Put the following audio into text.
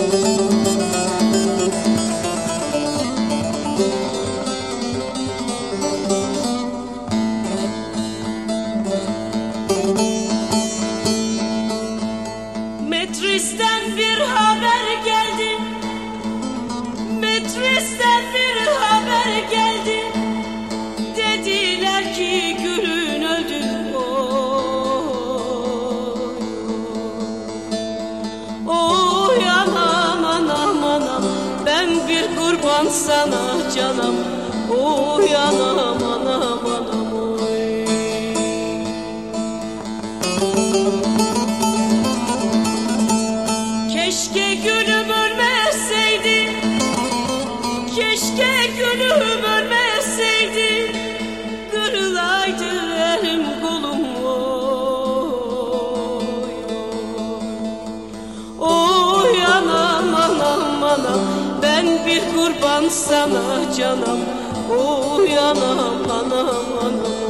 Metris'ten bir haber geldi, Metris'ten bir haber geldi. Dediler ki Gül'ün öldü. Oy anam anam anam, ben bir kurban sana canım. Oy anam anam anam oy. Keşke Gül'üm ölmeseydi, keşke Gül'üm ölmeseydi, kırılaydı elim kolum oy. Oy anam anam anam, ben bir kurban sana canım. Oy anam anam anam.